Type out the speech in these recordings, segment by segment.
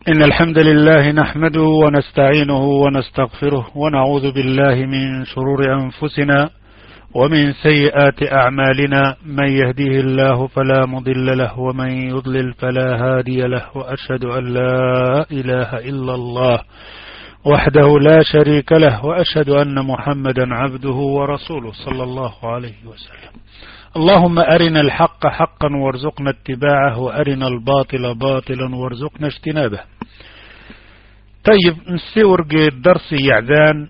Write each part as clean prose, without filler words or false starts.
إن الحمد لله نحمده ونستعينه ونستغفره ونعوذ بالله من شرور أنفسنا ومن سيئات أعمالنا. من يهديه الله فلا مضل له ومن يضلل فلا هادي له، وأشهد أن لا إله إلا الله وحده لا شريك له، وأشهد أن محمدا عبده ورسوله صلى الله عليه وسلم. اللهم أرنا الحق حقا وارزقنا اتباعه، وأرنا الباطل باطلا وارزقنا اجتنابه. طيب، نسيور الدرس يعدان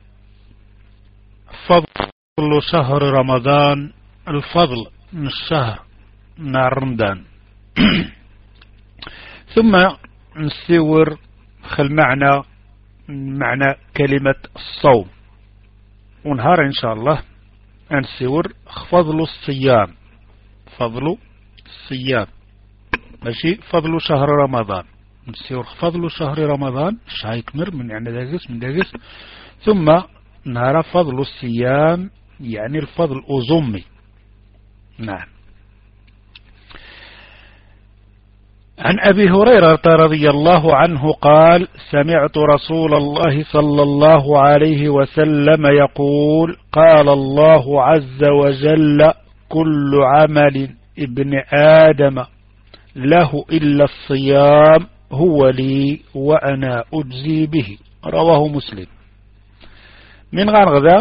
فضل شهر رمضان، الفضل من الشهر نار رمضان. ثم نسيور خل معنى كلمة الصوم، ونهار إن شاء الله نسيور فضل الصيام. فضل الصيام ماشي فضل شهر رمضان، نسيور فضل شهر رمضان شايكمر من يعني داقس من داقس. ثم نرى فضل الصيام يعني الفضل أزمي. نعم. عن أبي هريرة رضي الله عنه قال: سمعت رسول الله صلى الله عليه وسلم يقول: قال الله عز وجل: كل عمل ابن آدم له إلا الصيام هو لي وأنا أجزي به. رواه مسلم. من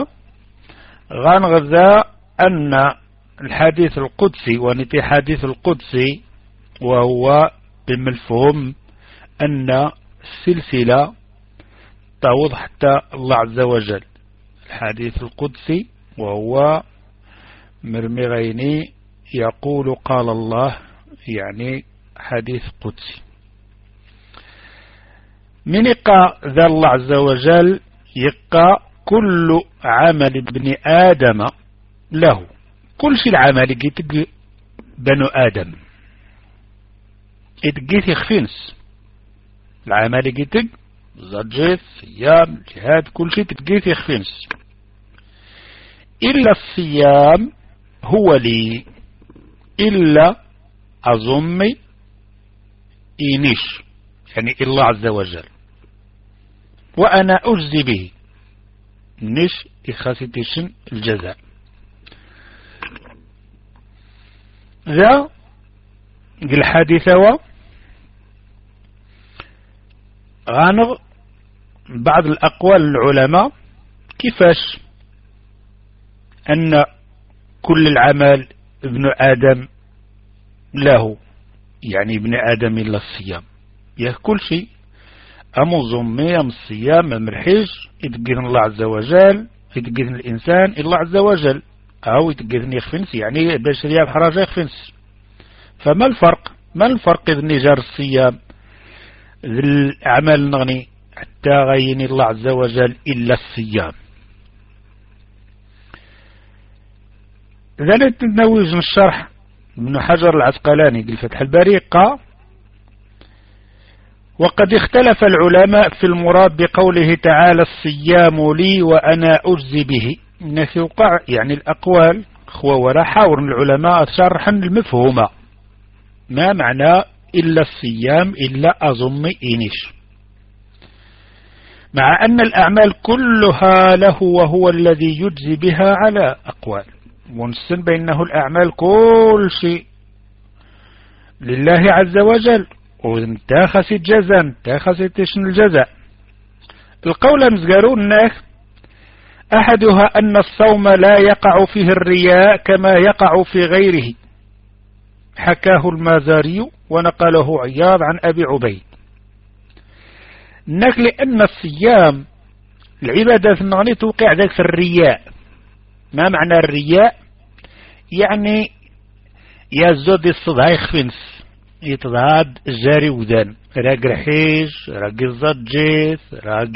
غنغذا أن الحديث القدسي ونتي حديث القدسي، وهو بمفهوم أن السلسلة تعود حتى الله عز وجل. الحديث القدسي وهو مرمغيني يقول قال الله، يعني حديث قدسي. من يقى ذا الله عز وجل يقى كل عمل ابن آدم له، كل شيء العمل يتقى بنو آدم يتقى يخفينس، العمل يتقى زجاج صيام جهاد كل شيء تتقى يخفينس، إلا الصيام هو لي، إلا أظمي إينيش يعني الله عز وجل، وأنا أجزي به نش إخاستيشن الجزاء. ذا الحديث هو غانغ بعض الأقوال العلماء كيفاش أن كل العمل ابن آدم له، يعني ابن آدم إلا الصيام. كل شيء أمو زمي أم الصيام أم الحج يتقذن الله عز وجل، يتقذن الإنسان الله عز وجل، أو يتقذن يخفنس يعني بشرية بحراجة يخفنس. فما الفرق؟ ما الفرق إذن جار الصيام ذي الأعمال نغني حتى غيني الله عز وجل إلا الصيام؟ إذا نتنوج من الشرح ابن حجر العسقلاني في فتح الباري قال: وقد اختلف العلماء في المراد بقوله تعالى: الصيام لي وأنا أجزي به. نثوقع يعني الأقوال ولا حاور العلماء شرحا المفهومة ما معنى إلا الصيام إلا أظم إينيش، مع أن الأعمال كلها له وهو الذي يجزي بها على أقوال. ونسن بأنه الأعمال كل شيء لله عز وجل، وانتاخست جزاء انتاخست الجزاء. القول مزقارون الناس أحدها أن الصوم لا يقع فيه الرياء كما يقع في غيره، حكاه المازاري ونقله عياض عن أبي عبيد. نقل أن الصيام العبادة النغني توقع ذلك في الرياء. ما معنى الرياء؟ يعني يزود الصدع يخفنس يتضاد جاري ودان راق رحيج راق الزجيث راق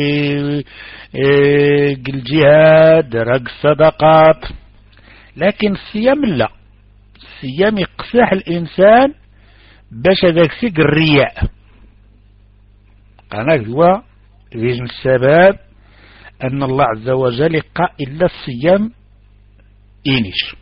الجهاد راق الصدقات. لكن الصيام لا، الصيام يقصح الإنسان باش ذاك سيق الرياء. قال هو فيجن السبب أن الله عز وجل قال إلا الصيام إينيش.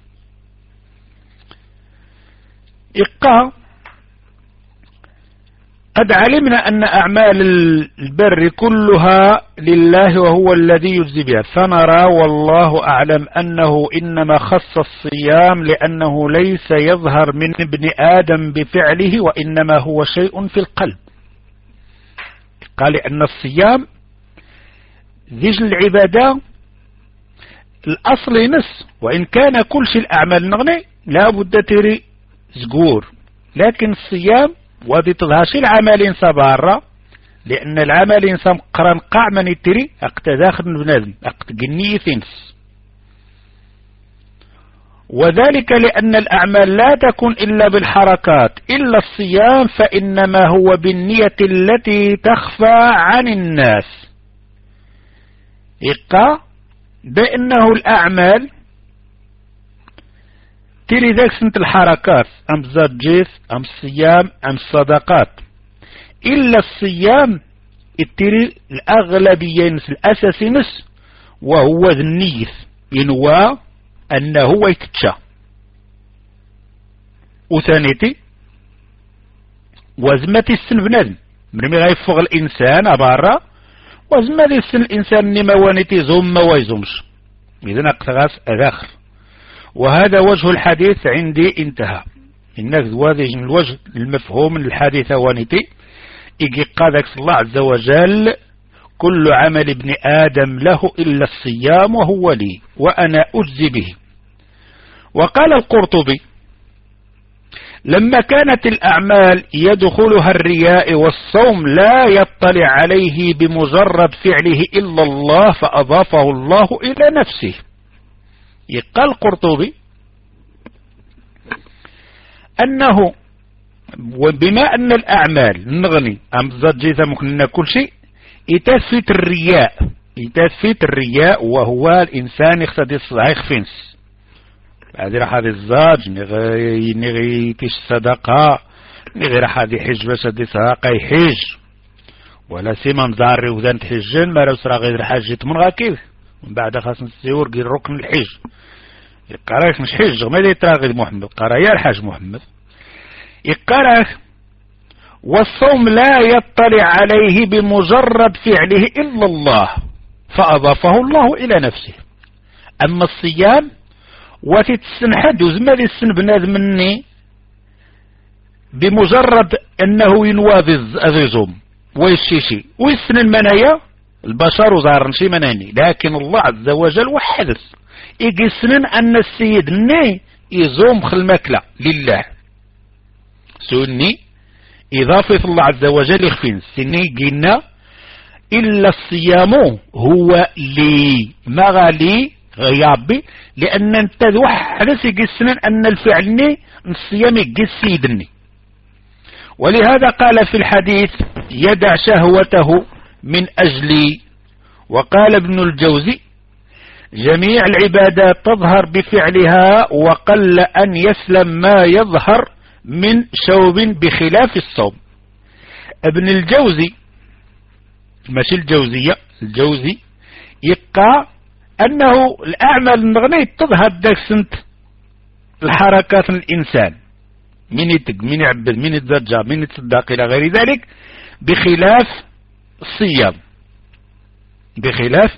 قد علمنا أن أعمال البر كلها لله وهو الذي يجزي بها، فنرى والله أعلم أنه إنما خص الصيام لأنه ليس يظهر من ابن آدم بفعله، وإنما هو شيء في القلب. قال أن الصيام ذيج العبادة الأصل نس، وإن كان كل شيء الأعمال نغني لا بد تري زقور، لكن الصيام وذي تظهرش العمل إنسان بارا، لأن العمل إنسان قرن قاع من يتري أقت داخل بنادم أقت جني ثنس، وذلك لأن الأعمال لا تكون إلا بالحركات، إلا الصيام فإنما هو بالنية التي تخفى عن الناس. إقا بأنه الأعمال تري ذاك سنة الحركات، أم الزجيث أم الصيام أم الصدقات، إلا الصيام التري الأغلبية نس الأساسي نس، وهو النيث ينوى أنه هو يتشى. وثانيتي وزمتي السن بنادم مرمي غيفوغ الإنسان أبارا، وزمتي السن الإنسان نموانيتي زوم ما ويزومش، إذن أقتغاس أذاخر. وهذا وجه الحديث عندي انتهى. إنك ذوذي الوجه المفهوم من الحديث وانتي إيجي قادك الله عز وجل كل عمل ابن آدم له إلا الصيام وهو لي وأنا أجزي به. وقال القرطبي لما كانت الأعمال يدخلها الرياء والصوم لا يطلع عليه بمجرد فعله إلا الله فأضافه الله إلى نفسه. قال القرطبي أنه وبما أن الأعمال نغني أم زجيثة ممكن كل شيء يتثبت الرياء وهو الإنسان يقتدي الصحيح فينس هذه راح هذه الزاج نغي تيش صدقة نغي راح هذه حج باش هذه صدقة يحج ولا سيما مزاري وذان تحجن ما رسرا غير حاجة من غاكيف من بعد خاص نسيور قيل ركن الحج يقراك مش حج ما يتراغي محمد قرا يا الحاج محمد يقراك. والصوم لا يطلع عليه بمجرد فعله إلا الله فأضافه الله إلى نفسه. أما الصيام وتتسنحد وزمالي السن بناد مني بمجرد أنه ينواذز أذيزهم ويشيشي ويسن المنايا البشر وزارن شي مناني، لكن الله عز وجل وحدث يقسنن أن السيد ني يزوم خلمكلا لله سني إضافة الله عز وجل يخفين سني قلنا إلا الصيام هو لي مغالي غيابي، لأن انت وحدث يقسنن أن الفعل ني الصيام يقسيدني. ولهذا قال في الحديث يدع شهوته من أجلي. وقال ابن الجوزي جميع العبادات تظهر بفعلها وقل أن يسلم ما يظهر من شوب بخلاف الصوم. ابن الجوزي ماشي الجوزية الجوزي يقع أنه الأعمال النغنية تظهر داك سنت الحركات الإنسان من يتق من يعبد من يتزجى من يتصدق إلى غير ذلك بخلاف الصيام بخلاف.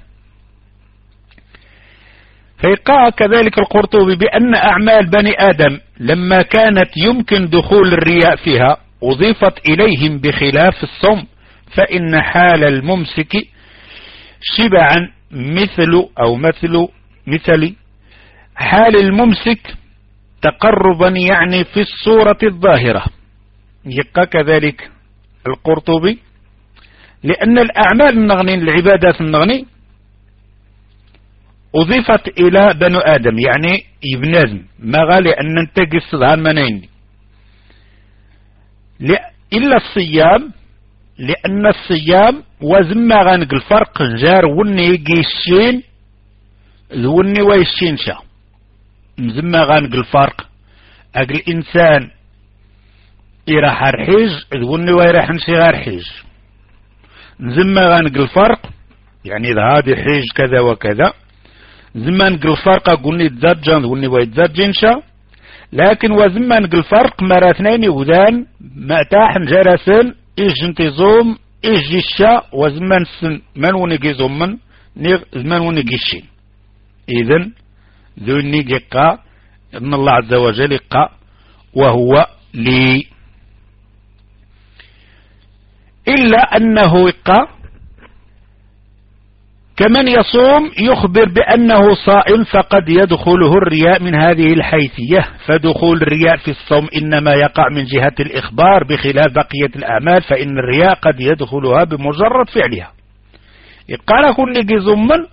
فيقع كذلك القرطبي بأن أعمال بني آدم لما كانت يمكن دخول الرياء فيها أضيفت إليهم بخلاف الصوم، فإن حال الممسك شبعا مثل حال الممسك تقربا يعني في الصورة الظاهرة. يقع كذلك القرطبي لأن الأعمال النغني العبادات النغني أضيفت إلى بنو آدم يعني ابن آدم ما غالي أن ننتقي الصدهان منين إلا الصيام، لأن الصيام وزما غانق الفرق جار وني يقيشين وني ويشين شا مزما غانق الفرق أقل إنسان يراح رحيج وني ويراح نشي غير حيج زما غانق الفرق يعني إذا هذه حيج كذا وكذا زمان نقل الفرق قلني تزرجن وني ويتزرجن شا، لكن وزمان نقل الفرق مرة اثنين وذان مأتاح جرسن إجنتي زوم إجيشا وزمان سن من ونجي زومن نيغ زمان ونجي الشين. إذن ذو نيجي قا إن الله عز وجل قا وهو لي، إلا أنه قا كمن يصوم يخبر بأنه صائم فقد يدخله الرياء من هذه الحيثية، فدخول الرياء في الصوم إنما يقع من جهة الإخبار بخلاف بقية الأعمال، فإن الرياء قد يدخلها بمجرد فعلها. يقال كل جزمن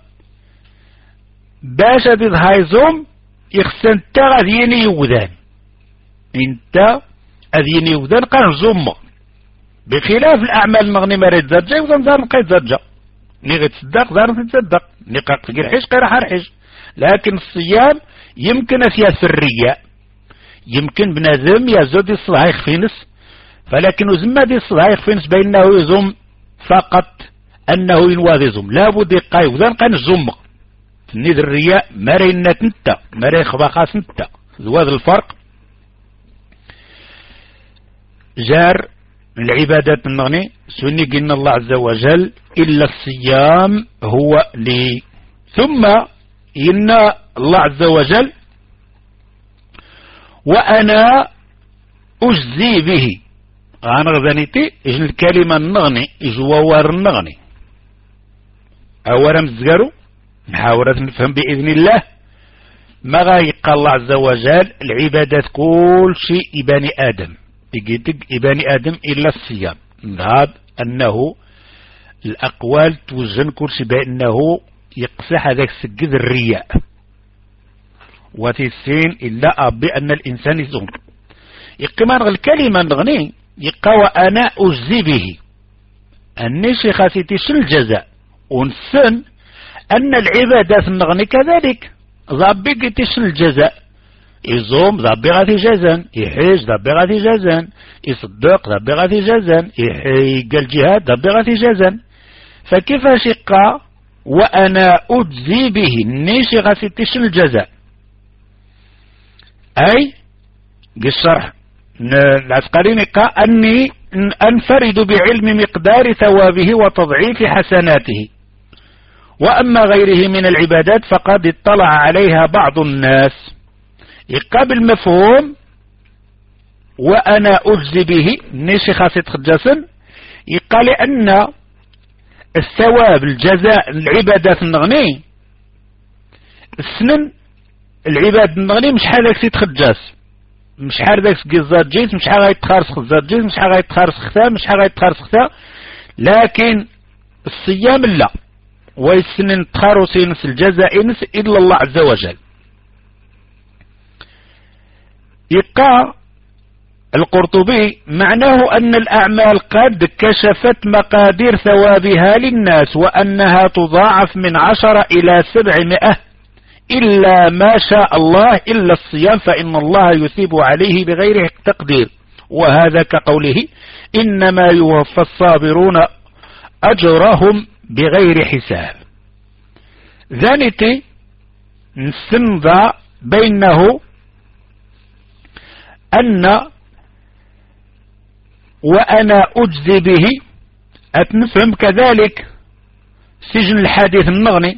باش هاي زوم يخسن تغذيني يوذان انت أذيني يوذان قال زوم بخلاف الأعمال المغني مريد زرجة وزن زار نقيد زرجة نيغي تصدق زار تصدق نقاق تقير حيش قير حرحيش. لكن الصيام يمكن فيها الرياء، يمكن بنادم يزود الصلاة يخفينس، فلكن زما دي الصلاة يخفينس بأنه يزوم فقط أنه ينواذي زوم لابد يقاي وذن قان الزوم نيد الرياء مرينا تنتا مري خباقات نتا زواد الفرق. جار العبادات النغني سني قلنا الله عز وجل إلا الصيام هو لي، ثم إن الله عز وجل وأنا أجزي به غانغذانيتي إجن الكلمة النغني إجوار النغني أولا مزقروا نحاول نفهم بإذن الله. ما غايق الله عز وجل العبادات كل شيء إباني آدم يجيتك إباني آدم إلا الصيام، هذا أنه الأقوال توزن كل شيء بأنه يقصح هذاك سجد الرياء وتسين إلا أبي أن الإنسان يزوم يقمان الكلمة نغني يقوى وأنا أجزي به أني شيخاتي تشل الجزاء ونسن أن العبادات النغني كذلك ضابي تشل الجزاء، يزوم ضابي غادي جزان، يحيج ضابي غادي جزان، يصدق ضابي غادي جزان، يقال جهاد ضابي غادي جزان. فكيفاش يقع وأنا أجزي به نيشي غادي تشل الجزاء؟ أي بالشرح العسقري يقع أني أنفرد بعلم مقدار ثوابه وتضعيف حسناته، وأما غيره من العبادات فقد اطلع عليها بعض الناس. يقابل مفهوم وأنا أجزي به نيشي خاصة خجاسن يقال أن الثواب الجزاء العبادات النغني السنن العباد النغني مش حال داك تخجاس، مش حال داك قزات جيت، مش حال غيتخارس خزات جيت، مش حال غيتخارس ختا، مش حال غيتخارس ختا. لكن الصيام لا، ويسنن تخارس ينس الجزاء ينس إلا الله عز وجل. يقع القرطبي معناه أن الأعمال قد كشفت مقادير ثوابها للناس وأنها تضاعف من 10 إلى 700 إلا ما شاء الله إلا الصيام فإن الله يثيب عليه بغير تقدير، وهذا كقوله إنما يوفى الصابرون أجرهم بغير حساب. ذانتي نستنضى بينه أن وأنا أجزي به أتنفهم كذلك سجن الحديث النغني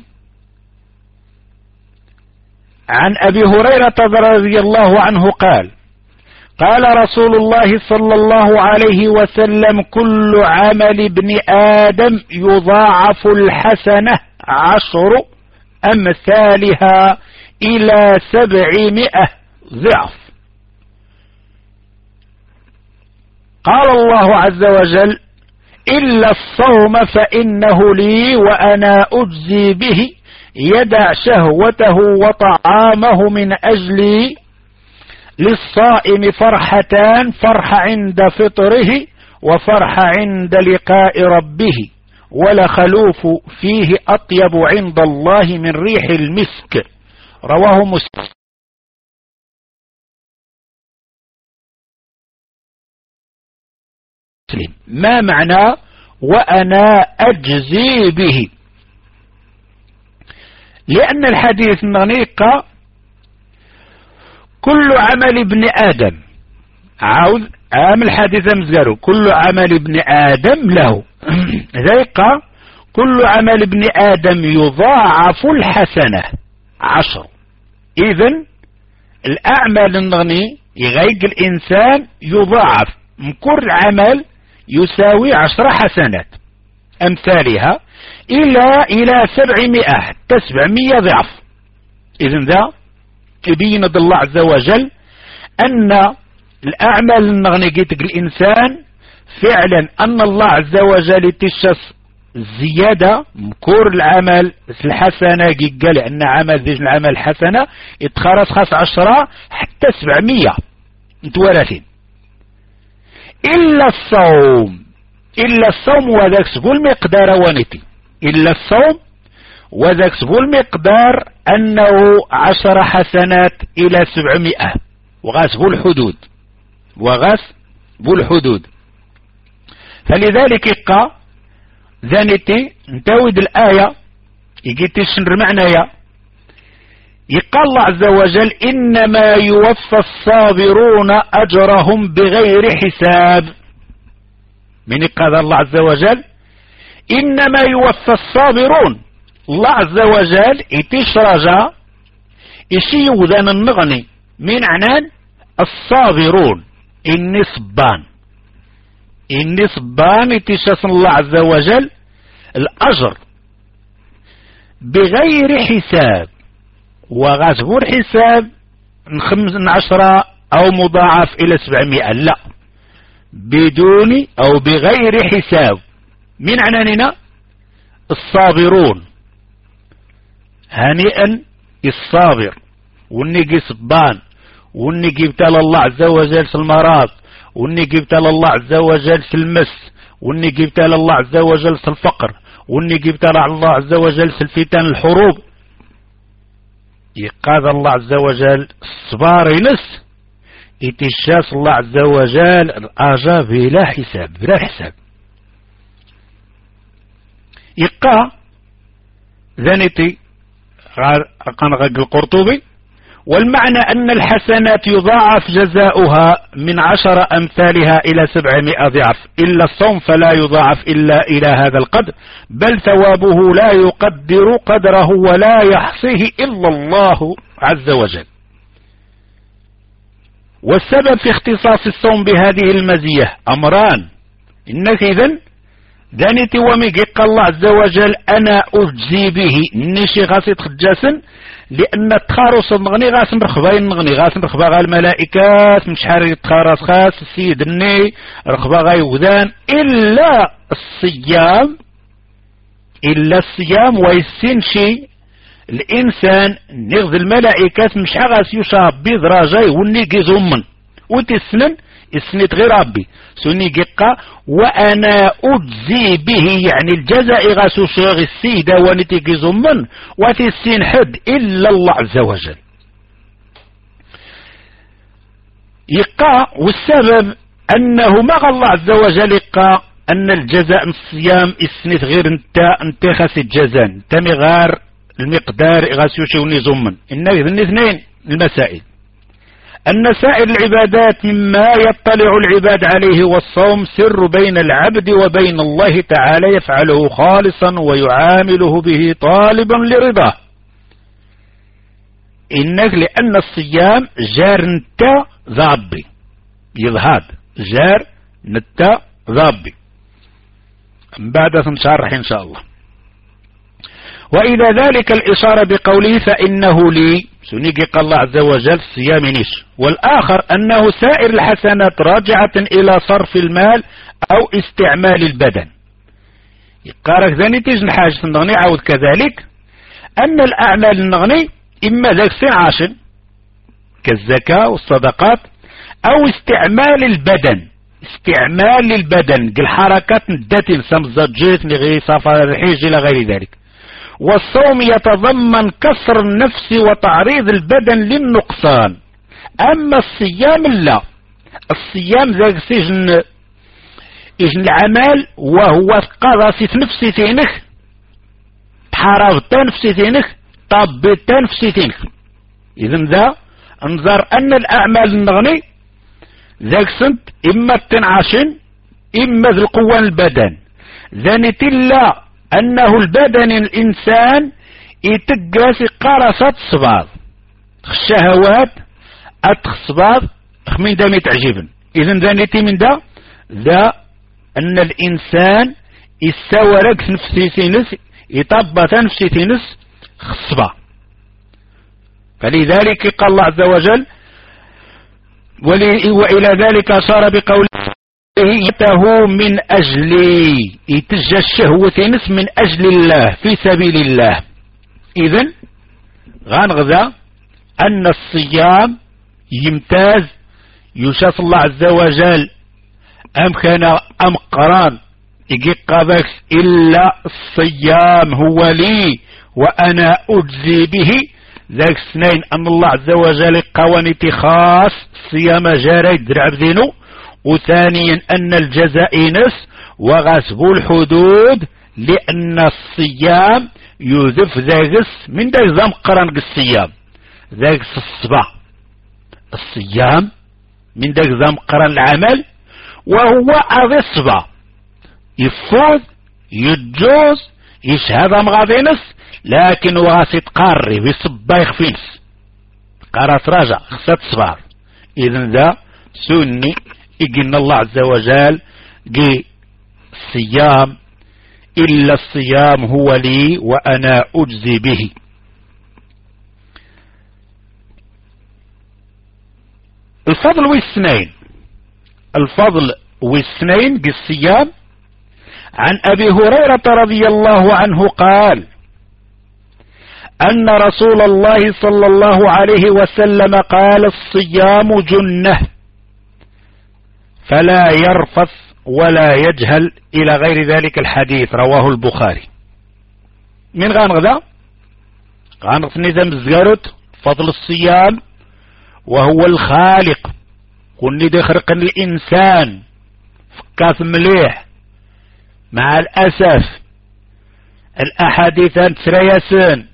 عن أبي هريرة رضي الله عنه قال قال رسول الله صلى الله عليه وسلم كل عمل ابن آدم يضاعف الحسنة 10 أمثالها إلى 700 ضعف. قال الله عز وجل إلا الصوم فإنه لي وأنا أجزي به يدع شهوته وطعامه من أجلي للصائم فرحتان فرح عند فطره وفرح عند لقاء ربه ولخلوف فيه أطيب عند الله من ريح المسك. رواه مسلم. ما معنى وأنا أجزي به؟ لأن الحديث النغنيقة كل عمل ابن آدم عاود عامل حادثة مزارو كل عمل ابن آدم له ذلك كل عمل ابن آدم يضاعف الحسنة 10. إذن الأعمال النغني يغيق الإنسان يضاعف من كل عمل يساوي 10 حسنات أمثالها إلى 700 حتى 700 ضعف. إذن ذا يبين الله عز وجل أن الأعمال النغني قيتك الإنسان فعلا أن الله عز وجل تشخص زيادة مكور العمل الحسنة قال أن عمل ذي العمل حسنة يتخرج خاص 10 حتى 700 متوارثين إلا الصوم وذاك سبو المقدار وانتي إلا الصوم وذاك سبو المقدار أنه 10 حسنات إلى 700 وغاسبو الحدود فلذلك يقى ذانتي انتويد الآية يجيتي شنر معنايا يقى الله عز وجل إنما يوفى الصابرون أجرهم بغير حساب. من يقى الله عز وجل إنما يوفى الصابرون الله عز وجل يتشرج إشي وذان النغني من عنان الصابرون النصبان يتشاس الله عز وجل الأجر بغير حساب وغاسبور حساب من 10 أو مضاعف إلى 700 لا بدون أو بغير حساب. من عناننا الصابرون هنيئا الصابر والنقي صبان والنقي ابتلى الله عز وجل في المرض والنقي ابتلى الله عز وجل في المس والنقي ابتلى الله عز وجل في الفقر والنقي ابتلى الله عز وجل في الفتن الحروب. يقاذ الله عز وجل الصبار ينس يتشاس الله عز وجل الأجر بلا حساب يقا ذنتي قنغق القرطبي والمعنى أن الحسنات يضاعف جزاؤها من 10 أمثالها إلى 700 ضعف إلا الصوم فلا يضاعف إلا إلى هذا القدر بل ثوابه لا يقدر قدره ولا يحصيه إلا الله عز وجل. والسبب في اختصاص الصوم بهذه المزية أمران إنك إذن ذانيتي وميقق الله عز وجل أنا أجزي به نشي غاسي تخجاسن لأن التخارص النغني غاس مرخبين النغني غاس مرخبا غا الملائكات مش حاري يتخارص خاص السيد الني رخبا غا يوذان إلا الصيام ويسين شي الإنسان نغذ الملائكات مش غاس يشاب بذراجي ونيقي زمن وتسنن اسنت غير ربي سني ققا وأنا أجزي به يعني الجزاء غاسو شاغ السيدة ونتيقي زمن وتسين حد إلا الله عز وجل. يقا والسبب أنه ما الله عز وجل يقا أن الجزاء من الصيام اسنت غير انت خاس الجزاء انت مغار المقدار غاسو شوني زمن إنه إذن اثنين المسائل أن سائر العبادات مما يطلع العباد عليه والصوم سر بين العبد وبين الله تعالى يفعله خالصا ويعامله به طالبا لرضاه. إنك لأن الصيام جار نتا ذابي يظهد جار نتا ذابي بعد سنشرح إن شاء الله. وإلى ذلك الإشارة بقوله فإنه لي سنيقق الله عز وجل الصيام نيش. والآخر أنه سائر الحسنات راجعة إلى صرف المال أو استعمال البدن. يقارك ذاني تيجن حاجة النغني عاود كذلك أن الأعمال النغني إما ذاك عاشن كالزكاة والصدقات أو استعمال البدن كالحركات ندتن سمزجيت لغي سفر الحيج إلى غير ذلك. والصوم يتضمن كسر النفس وتعريض البدن للنقصان. أما الصيام لا الصيام ذاك سجن العمل وهو قضى نفسي تينك تحاربت نفسي تينك طبت نفسي تينك. إذن ذا انظر أن الأعمال النغني ذاك سنت إما التنعاشن إما ذي القوة البدن ذانت إلا أنه البدن الإنسان يتقاس قرصة صباغ الشهوات أتخصباغ من دا متعجبن إذن ذانتي من دا ذا أن الإنسان يساورك نفسي تنس يطبط نفسي تنس خصبا. فلذلك قال الله عز وجل وإلى ذلك أشار بقوله يته من أجلي يتجى الشهوة نس من أجل الله في سبيل الله. إذن غنغذا أن الصيام يمتاز يشاف الله عز وجل أم كان أم قران يقيق باكس إلا الصيام هو لي وأنا أجزي به ذاك سنين أن الله عز وجل قوانيتي خاص صيام جاري درع بذينو. وثانيا أن الجزاء نس وغسب الحدود لأن الصيام يذف ذاكس من ذاك زم قران الصيام ذاك الصبا الصيام من ذاك زم قران العمل وهو أغي الصبا يفوز يجوز يشهد مغادينس لكن واسط قاري بيصبا يخفينس قارات راجع خسات صبار. إذن ذا سني إجن الله عز وجل جي الصيام إلا الصيام هو لي وأنا أجزي به. الفضل والسنين الفضل والسنين جي الصيام. عن أبي هريرة رضي الله عنه قال أن رسول الله صلى الله عليه وسلم قال الصيام جنة فلا يرفث ولا يجهل إلى غير ذلك الحديث رواه البخاري. من غنغذا غنغ نظام الزيارت فضل الصيام وهو الخالق كن دخرق الإنسان فكاث مليح. مع الأسف الأحاديث تريسن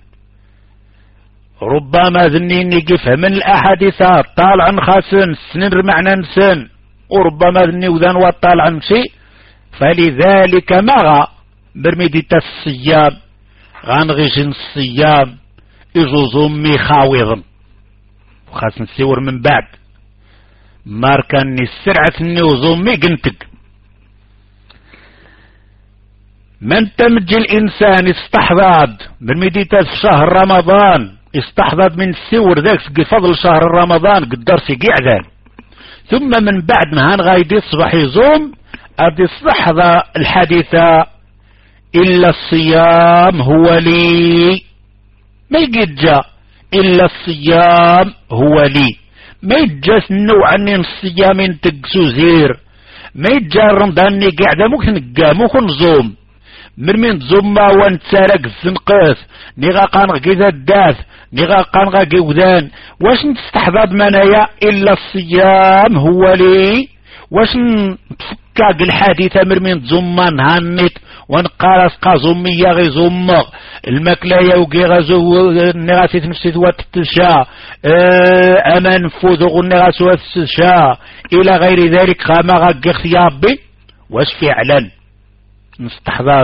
ربما ذنين يقف من الأحاديث طالعا خاسن سنين رمعنا نسن وربما ذني وذان وطالعا شيء. فلذلك مغا برميدية الصيام غنغيشن الصيام إجوز أمي خاوضا وخاص نسيور من بعد ماركاني السرعة النيوز أمي قنتك. من تمجي الإنسان استحضاد بالمديتة في شهر رمضان استحضاد من السور ذاك فضل شهر رمضان قدر سيقعدان ثم من بعد ما هنغايد يصبح يزوم أدي استحضى الحديثة إلا الصيام هو لي ما يجي إلا الصيام هو لي ما يجاس النوع أني الصيام تقسو زير ما يجا رمضان قاعدة ممكن زوم من زوما وانتسارك الزنقاس نيغا قانغ كذا الداث نيغا قانغ كيوذان واش نستحضر منايا إلا الصيام هو لي واش نتفكاك الحادثة من زوما نهانيت ونقارس قازومية غي زوما المكلايا وكي غازو نغاسيت نفسيت واتتشا أمان فوذو نغاسو واتتشا إلى غير ذلك خاما غاك اختيابي واش فعلا نستحضر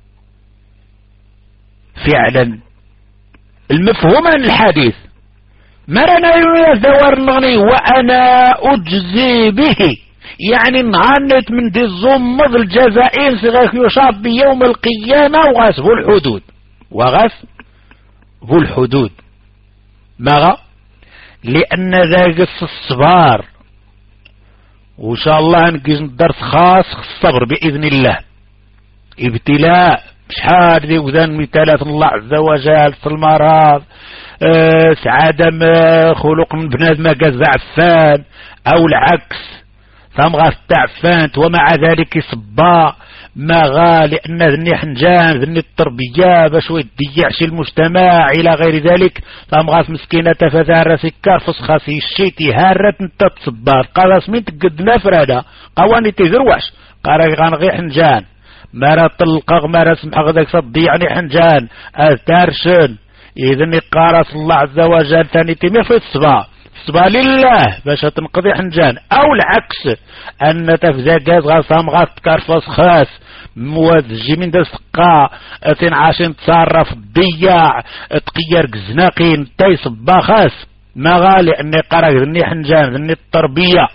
فعلا المفهوم عن الحديث مرنا يزور نغني وأنا أجزي به يعني نغنت من دي الزمض الجزائين سيغاك يشاب بيوم القيامة وغسبوا الحدود وغسبوا الحدود ماذا لأن ذاك الصبار وإن شاء الله نقيس درس خاص الصبر بإذن الله ابتلاء شحال ذي وذن مثالات الله عز وجل في المرض سعادة خلق من بنادم قاز عفان أو العكس ثم غاس تعفان ومع ذلك يصبا ما غا لأن ذني حنجان ذني التربية باش يضيعش المجتمع إلى غير ذلك ثم غاس مسكينة تفثار سكار فسخاسي الشيتي هارت انت تصبات قاس مين تقد نفرادة قواني تذروش قارا غانغي حنجان مرا طلقا مرا سمح غداك صديعني حنجان أثارشن إذن قارس الله عز وجل ثاني تيمي في الصبا خصبها لله باش تنقضي حنجان، او العكس ان تفزاكاز غاصام غاتكارفاس خاص مواد جيمين دا سقا عاشين تصرف ضياع تقير كزناقين تيس باخاس ما غالي اني قرا ذني حنجان ذني التربية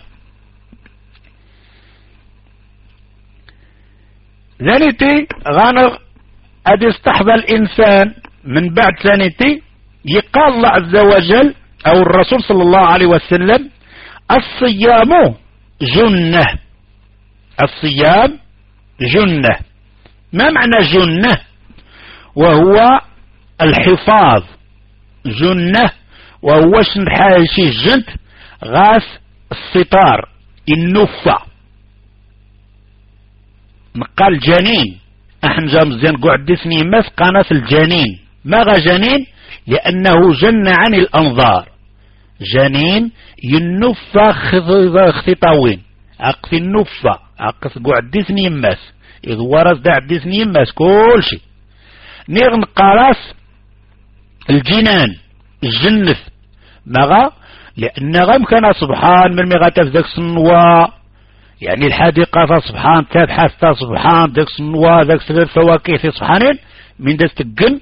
ذنيتي غانغ ادي استحظى الانسان من بعد ثانيتي يقال الله عز وجل او الرسول صلى الله عليه وسلم الصيام جنة. الصيام جنة. ما معنى جنة؟ وهو الحفاظ. جنة وهو شي جنت غاس الستار النفة نقال جنين احنا مزيان قعد دسني ماس قناص الجنين ما غا جنين لأنه جن عن الأنظار. جنين ينفى خطاوين عقف النفة عقف قعد دسني يماس إذ ورز دع دسني يماس كل شيء نيغن قراس الجنان الجنث مغا لأن غم كان سبحان من مغا تفزك سنوا يعني الحديقة سبحان تبحث سبحان ذاك سنوا ذاك سبب فواكه سبحانين من داس تقن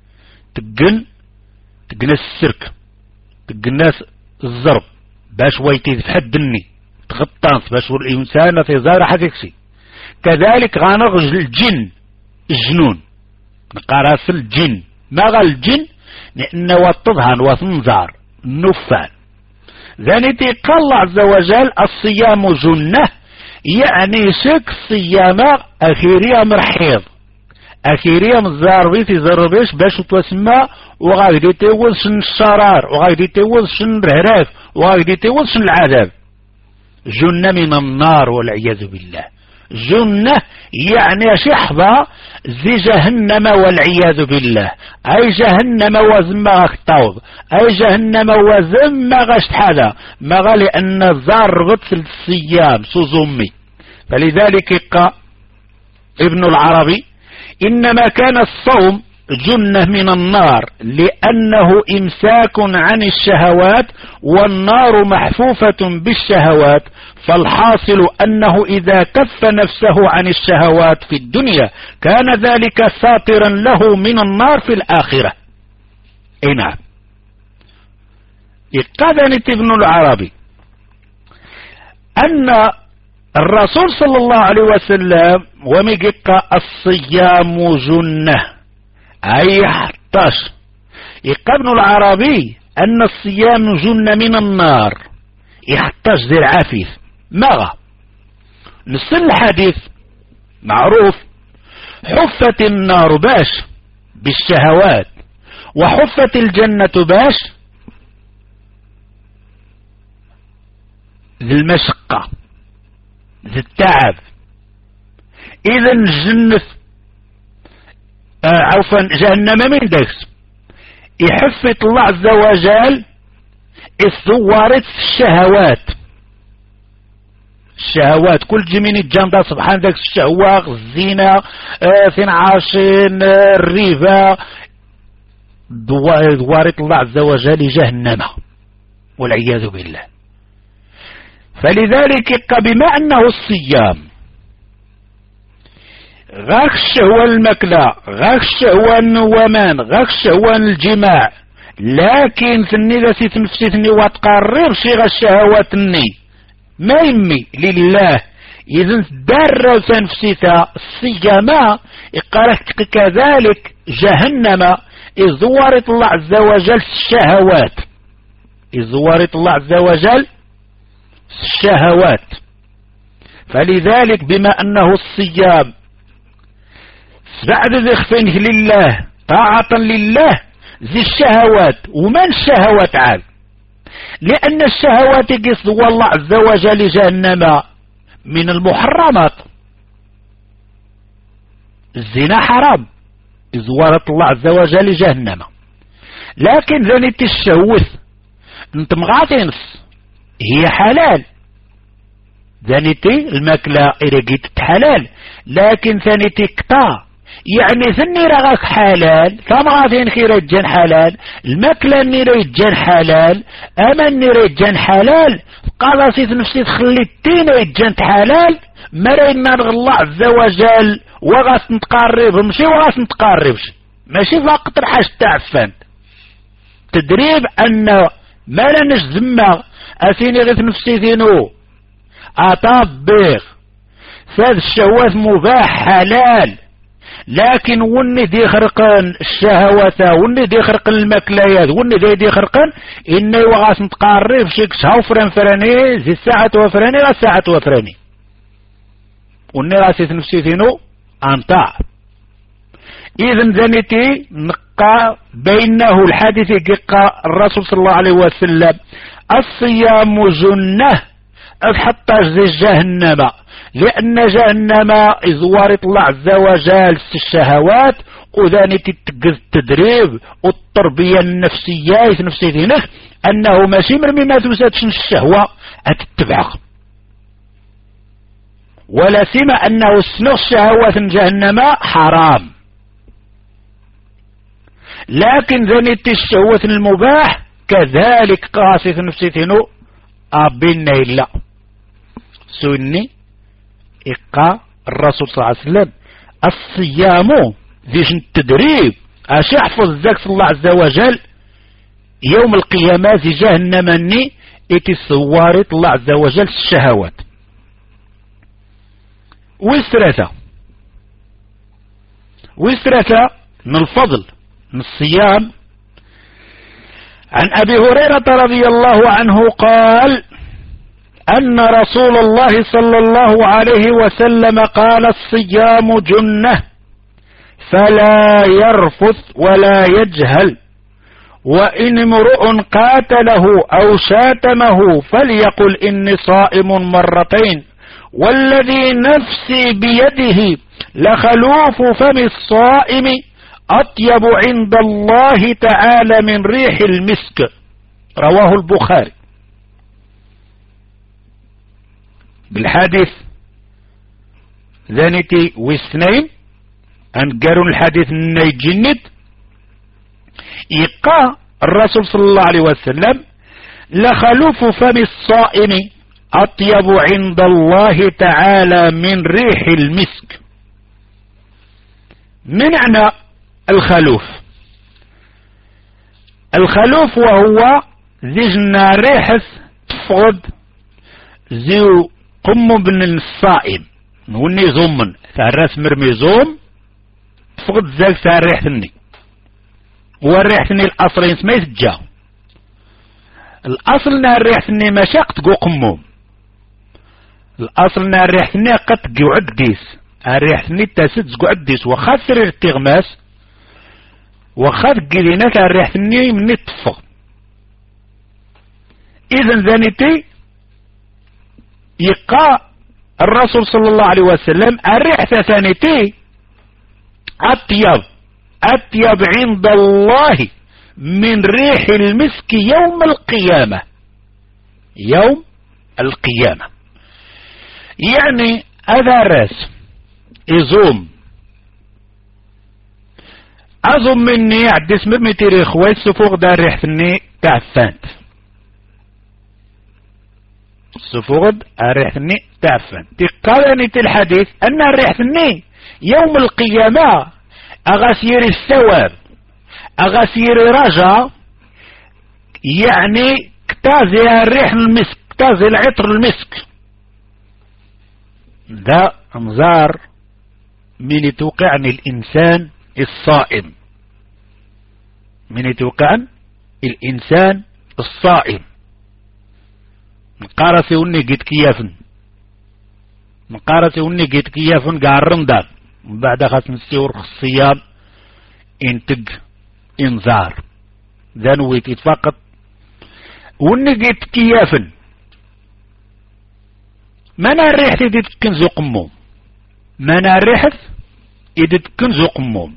السرك تقناس الزرب باش ويتي تحدني تغطانس باش الإنسان في زارة حديكسي كذلك غانغ الجن الجنون نقراس الجن ما غا الجن لأنه وطضهن وثنزار النفان ذانيتي قال الله عز وجل الصيام جنة يعني شك الصيام أخيريا مرحيض أخيريا مزاربيتي زربيش باش تسمى وغادي تيوز شن الشرار وغادي تيوز شن الهراف وغادي تيوز شن العذاب. جنة من النار والعياذ بالله. جنة يعني شحبة زي جهنم والعياذ بالله. أي جهنم وزم غاكتوض أي جهنم وزم غشت حدا ما غالي أن زربت الصيام سوزمي. فلذلك قال ابن العربي إنما كان الصوم جنة من النار لأنه إمساك عن الشهوات والنار محفوفة بالشهوات فالحاصل أنه إذا كف نفسه عن الشهوات في الدنيا كان ذلك ساطرا له من النار في الآخرة. نعم اقتدنت ابن العربي أن الرسول صلى الله عليه وسلم ومجق الصيام جنة أي حتاش ابن العربي أن الصيام جنة من النار يحتاج ذي العافيف ماذا نص الحديث معروف حفت النار باش بالشهوات وحفت الجنة باش ذي المشقة ذي التعب. إذا الجنة عفوا جهنم من دكس يحفت الله عز وجل الثوارت الشهوات كل جمين الجنة سبحان ذاك الشهوات الزنا ثين عاشين الريبة دوارت الله عز وجل جهنم والعياذ بالله. فلذلك بما أنه الصيام غاك الشهوة المكلا غاك الشهوة النومان غاك الشهوة الجماع لكن ثني ذا تنفسيتني وتقرب شي غا الشهوات ما يمي لله إذن دار تنفسيتها الصيام إقارك كذلك جهنم إذ زورت الله عز وجل الشهوات إذ زورت الله عز وجل الشهوات. فلذلك بما أنه الصيام بعد ذخفنه لله طاعة لله ذي الشهوات ومن الشهوات عاد لأن الشهوات يقصد والله عز وجل جهنم من المحرمات. الزنا حرام إزوارة الله عز وجل جهنم لكن ذنيت الشهوث انت مغاطنس هي حلال ذنيتي الماكلة إرقيت حلال لكن ثانيتي قطاع يعني ثني رغاك حلال ثمرتين خير الجن حلال الماكلة نيرو الجن حلال اما نيرو الجن حلال قاصيت نفسي تخليتين الجن حلال مرينا الله عز وجل وغاس نتقرب ماشي وغاس نتقربش ماشي فقط الحاج تعفن تدريب ان ما لنش زما اسيني غير نفسي ذينو اطبق فهذا الشهوات مباح حلال لكن وني دي خرقان الشهوات وني دي خرقان الماكليات وني دي خرقان اني وغاس نتقرب شيك شهو فراني زي الساعة وفراني لا الساعة وفراني وني غاسيت نفسي ثينو انطاع اذن زانيتي نقا بينه الحديث قا الرسول صلى الله عليه وسلم الصيام جنة حتى زي جهنم لأن جهنم إزوارة الله عز وجل الشهوات وذاني تتقز التدريب والتربية النفسية نفسيتينه أنه ماشي مرمي ما توساتش الشهوة أتتبعها ولا سيما أنه سنو الشهوات جهنم حرام لكن ذاني الشهوة المباح كذلك قاسي نفسيتينه أبينا إلا سني إقا الرسول صلى الله عليه وسلم الصيام ذيش التدريب اش يحفظ ذاك الله عز وجل يوم القيامة ذي جهنم اني اتي صوارت الله عز وجل الشهوات ويسترثة من الفضل من الصيام عن أبي هريرة رضي الله عنه قال أن رسول الله صلى الله عليه وسلم قال الصيام جنة فلا يرفث ولا يجهل وإن امرؤ قاتله أو شاتمه فليقل إني صائم مرتين والذي نفسي بيده لخلوف فم الصائم أطيب عند الله تعالى من ريح المسك رواه البخاري. بالحديث ذانيتي واثنين أنقروا الحديث النيجند إيقا الرسول صلى الله عليه وسلم لخلوف فم الصائم أطيب عند الله تعالى من ريح المسك. من معنى الخلوف وهو ذجنا ريحث تفقد زيو قم بن الصائم وني زومن ثارس مرمي زوم تفقد ذاك ثار ريحثني وريحثني الأصل يسمى جا الأصل نار ريحثني مشاق تقو قموم الأصل نار ريحثني قد قعد ديس ريحثني تاسد قعد ديس وخاثر التغماس وخاث قلينات ريحثني من التفق. إذن ذانيتي يقع الرسول صلى الله عليه وسلم الريحة ثانيتي أطيب عند الله من ريح المسك يوم القيامة. يوم القيامة يعني هذا راس يزوم أظن مني عدس مرمتي إخوة السفوق دا ريحتني تعفانت السفوغد الريحتني تعفن تقالني الحديث أن الريحتني يوم القيامة أغسير الثواب أغسير رجا يعني اكتازي الريح المسك اكتازي العطر المسك ذا انظار من يتوقعني الإنسان الصائم من يتوقعني الإنسان الصائم مقارسي وني جيت كيافن مقارسي وني جيت كيافن قارن دار بعد خاص نسيور الصيام انتج انذار ذنويت فقط وني جيت كيافن ما نريحت يدي تكنزو قموم ما نريحت يدي تكنزو قموم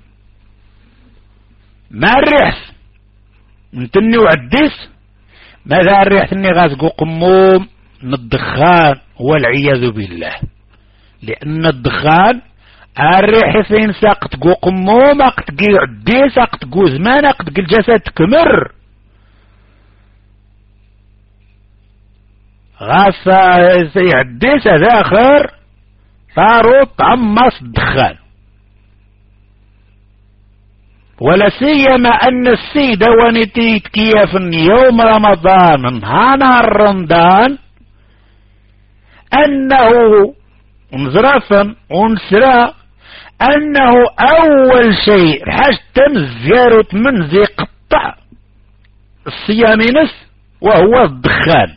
ما ريحت نتني وعديس ماذا ريحتني غازقو قموم من الدخان والعياذ بالله لأن الدخان الريح فين ساقت قو قموم قد عدي ساقت قو زمان قد الجسد كمر غاسا يعدي سداخر صاروا طمس الدخان. ولا سيما ان السيدة ونتي كيف يوم رمضان نهار رمضان انه نزرفا ونسرا انه اول شيء حتى مزيارة منزي قطع الصيام نس وهو الدخان.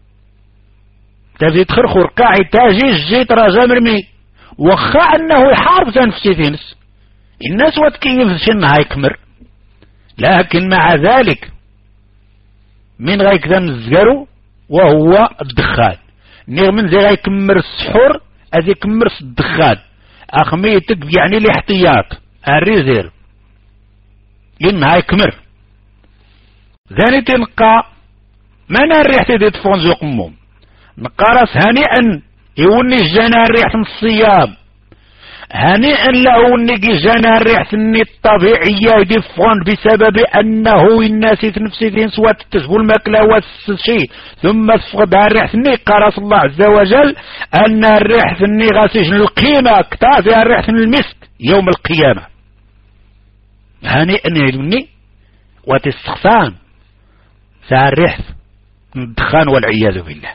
تزيد خرخور قاعد تاجي جيت راجا مرمي وخا انه يحارب تنفسي تنس الناس وتكيف شنها يكمر، لكن مع ذلك من غيكذا مزقرو وهو الدخان من زي غيكمر السحور هذي كمر الدخان اخميتك يعني الاحتياط الريزير لانها يكمر ذاني تنقى من الريح تدي تفون زي قموم نقارس هنيئا يوني الجنا الريح من الصيام هنيئا له نجي جنا الريح الطبيعية يدفون بسبب انه الناس يتنفسين سواء تتجبوا الماكلة والشيء ثم تفقدها الريح قارس الله عز وجل ان الريح غاسجن القيمة كتافها الريح المسك يوم القيامة هنيئا يوني وتستخسان سار الريح الدخان والعياذ بالله.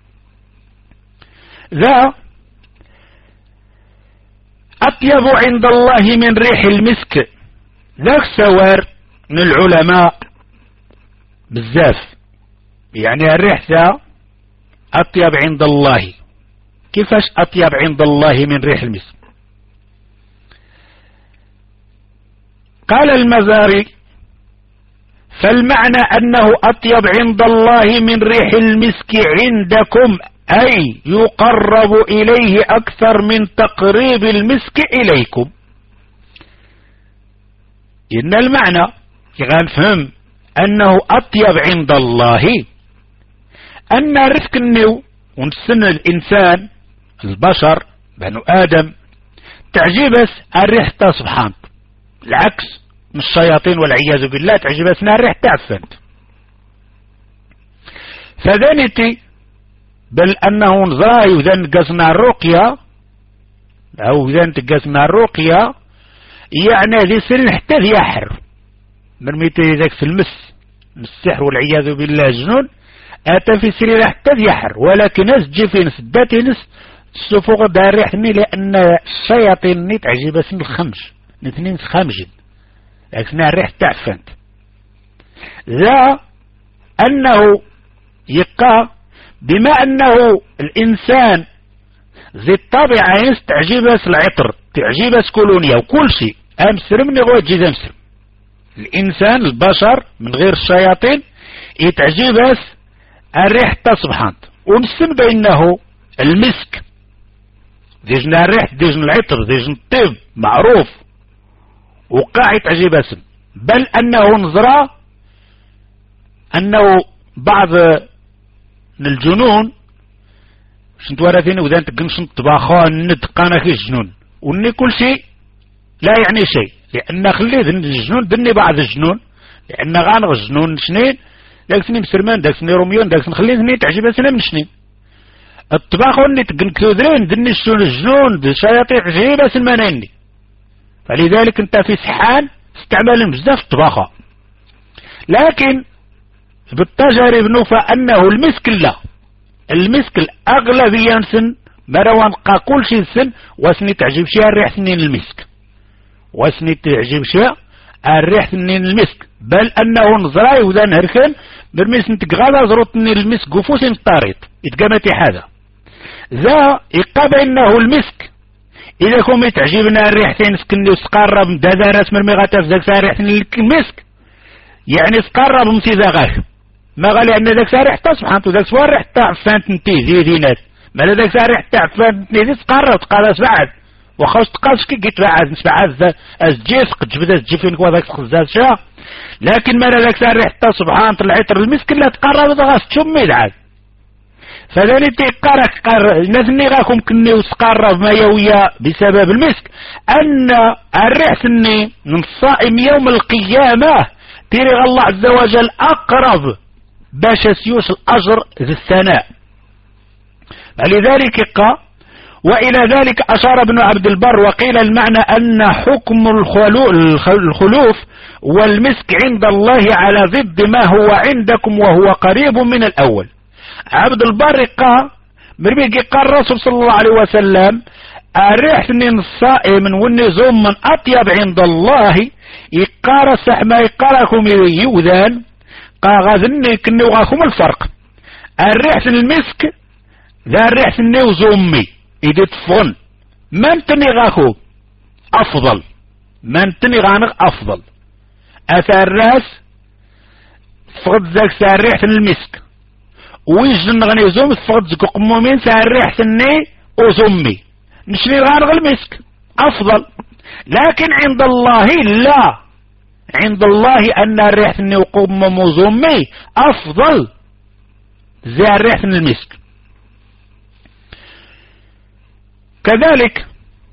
ذا أطيب عند الله من ريح المسك. ذاك سوار من العلماء بزاف يعني الريح ذا أطيب عند الله. كيفاش أطيب عند الله من ريح المسك؟ قال المزاري فالمعنى أنه أطيب عند الله من ريح المسك عندكم أي يقرب إليه أكثر من تقريب المسك إليكم. إن المعنى غنفهم أنه أطيب عند الله أن رفق النو ونسن الإنسان البشر بنو آدم تعجبس الريح سبحان العكس من الشياطين والعياذ بالله تعجبسنا الريح تعفنت فذانتي بل أنه نظراي وذا نقصنا الرقية أو إذا نتقسنا الرقية يعني ذي سن حتى ذي يحر مرميتي ذاك في المس السحر والعياذ بالله جنون أتى في سرير حتى ذي يحر ولكن ناس تجي في نس داتي نس السفوق داريحني لأن الشياطين تعجب سن الخمج نثنين خامجين لكن الريح تعفنت ذا أنه يقى بما أنه الإنسان زي الطبيعة يستعجبس العطر تعجبس كولونيا وكل شيء أمسر من غوة جيزة أمسر الإنسان البشر من غير الشياطين يتعجبس الريح سبحان ونسم بأنه المسك ديجن الريح ديجن العطر ديجن الطيب معروف وقاع يتعجبس بل أنه نظرة أنه بعض الجنون شنت ورثين وذا تقنشن طباخان ندقانا في الجنون وني كل شيء لا يعني شيء لأن خلي ذن الجنون ذني بعض الجنون لأن غانغ الجنون شنين داك سني مسرمان داك سني روميون داك نخلي ذني تعجب سنة من شنين الطباخان نتقن كثيرين ذني الشون الجنون ذي شياطين عجيبة سنمانيني فلذلك انت في سحان استعمال بزاف الطباخة لكن بالتجارب نوفى أنه المسك لا المسك الأغلبية سن مروان قا كل شيء سن واسني تعجب شيء الريح سنين المسك واسني تعجب شيء الريح سنين المسك بل أنه نظراي وذا نهركن برميس نتقغالا زروتني المسك وفوسين الطاريط يتقامتي هذا ذا يقاب إنه المسك إذا كم يتعجبنا الريح سنسكني وسقرب مدادا راس مرميغاتا فزاك ساريح المسك يعني سقرب مسيزا غاش ما غالي أن ذاك سارح سبحانه ذاك سوار حتى عفانت نتي زيدينات ما ذاك سارح حتى عفانت نتي تقرب تقارس بعد وخاص تقارس كي قلت بعد نسبع الجيف قد جبت الجيفين كوا ذاك خزاز شا لكن ما ذاك سارح حتى سبحانه العطر المسك لا تقرب غاس تشمي العاد فذلك تيقارك نثني غاكم كني وسقارب ما يويا بسبب المسك أن الريح سني من الصائم يوم القيامة تيري الله عز وجل أقرب باش سيوس الأجر ذي الثناء. لذلك قال وإلى ذلك أشار ابن عبد البر وقيل المعنى أن حكم الخلوف والمسك عند الله على ضد ما هو عندكم وهو قريب من الأول. عبد البر قال مرميكي قال الرسول صلى الله عليه وسلم الريح من الصائم والنزوم من أطيب عند الله يقار سحما يقاركم يوذان قال غاذني كني وغاكم الفرق الريح المسك ذا الريح النوزومي إذا تفغن من تنغاكو أفضل من تنغانغ أفضل أثار الراس فقد ذاك ساريح المسك ويجن غني زوم فقد ذاك قمومين ساريح سني وزومي نشري غانغ المسك أفضل. لكن عند الله لا، عند الله أن الريح سني وقموم وزومي أفضل زي الريح سني المسك. كذلك